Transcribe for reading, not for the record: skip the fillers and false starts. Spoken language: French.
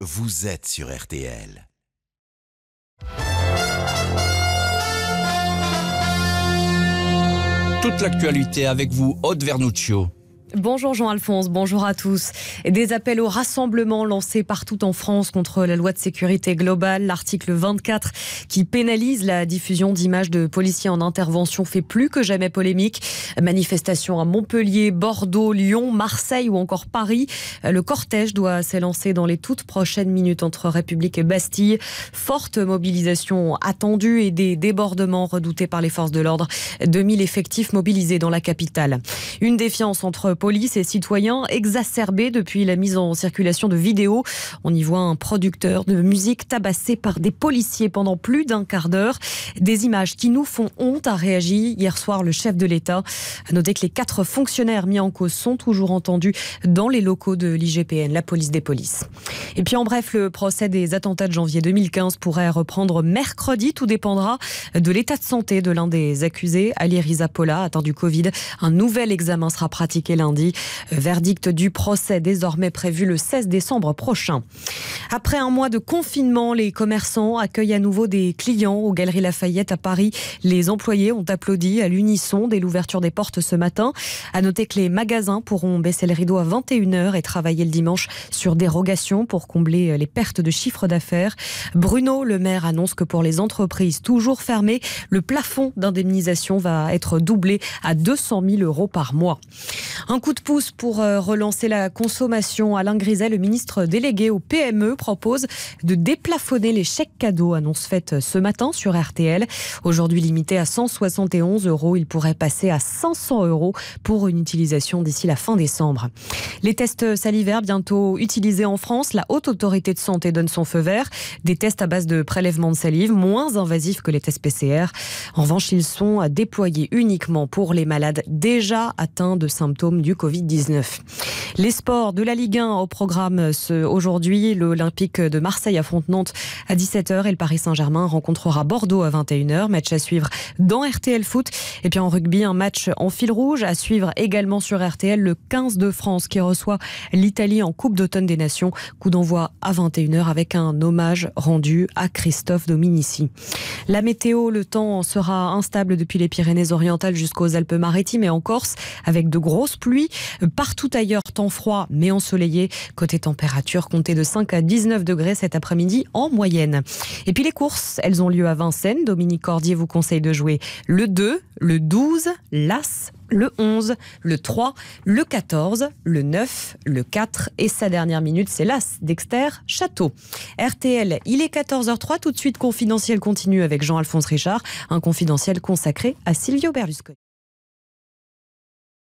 vous êtes sur RTL. Toute l'actualité avec vous, Aude Vernuccio. Bonjour Jean-Alphonse, bonjour à tous. Des appels au rassemblement lancés partout en France contre la loi de sécurité globale. L'article 24 qui pénalise la diffusion d'images de policiers en intervention fait plus que jamais polémique. Manifestations à Montpellier, Bordeaux, Lyon, Marseille ou encore Paris. Le cortège doit s'élancer dans les toutes prochaines minutes entre République et Bastille. Forte mobilisation attendue et des débordements redoutés par les forces de l'ordre. 2000 effectifs mobilisés dans la capitale. Une défiance entre police et citoyens exacerbée depuis la mise en circulation de vidéos. On y voit un producteur de musique tabassé par des policiers pendant plus d'un quart d'heure. Des images qui nous font honte, a réagi hier soir le chef de l'État. À noter que les 4 fonctionnaires mis en cause sont toujours entendus dans les locaux de l'IGPN, la police des polices. Et puis en bref, le procès des attentats de janvier 2015 pourrait reprendre mercredi. Tout dépendra de l'état de santé de l'un des accusés, Ali Rizapola, atteint du Covid. Un nouvel examen sera pratiqué lundi. Verdict du procès désormais prévu le 16 décembre prochain. Après un mois de confinement, les commerçants accueillent à nouveau des clients aux Galeries Lafayette à Paris. Les employés ont applaudi à l'unisson dès l'ouverture des portes ce matin. À noter que les magasins pourront baisser le rideau à 21h et travailler le dimanche sur dérogation pour combler les pertes de chiffre d'affaires. Bruno Le Maire annonce que pour les entreprises toujours fermées, le plafond d'indemnisation va être doublé à 200 000 € par mois. Un coup de pouce pour relancer la consommation. Alain Griset, le ministre délégué au PME, propose de déplafonner les chèques cadeaux. Annonce faite ce matin sur RTL. Aujourd'hui limité à 171 €, il pourrait passer à 500 € pour une utilisation d'ici la fin décembre. Les tests salivaires bientôt utilisés en France. La Haute Autorité de Santé donne son feu vert. Des tests à base de prélèvement de salive, moins invasifs que les tests PCR. En revanche, ils sont déployés uniquement pour les malades déjà atteints de symptômes du Covid-19. Les sports de la Ligue 1 au programme aujourd'hui. L'Olympique de Marseille affronte Nantes à 17h et le Paris Saint-Germain rencontrera Bordeaux à 21h. Match à suivre dans RTL Foot. Et puis en rugby, un match en fil rouge à suivre également sur RTL. Le 15 de France qui reçoit l'Italie en Coupe d'automne des Nations. Coup d'envoi à 21h avec un hommage rendu à Christophe Dominici. La météo, le temps sera instable depuis les Pyrénées-Orientales jusqu'aux Alpes-Maritimes et en Corse avec de grosses pluies. Partout ailleurs, temps froid mais ensoleillé. Côté température, comptez de 5 à 19 degrés cet après-midi en moyenne. Et puis les courses, elles ont lieu à Vincennes. Dominique Cordier vous conseille de jouer le 2, le 12, l'As, le 11, le 3, le 14, le 9, le 4 et sa dernière minute, c'est l'As Dexter Château. RTL, il est 14h03. Tout de suite, Confidentiel continue avec Jean-Alphonse Richard. Un confidentiel consacré à Silvio Berlusconi.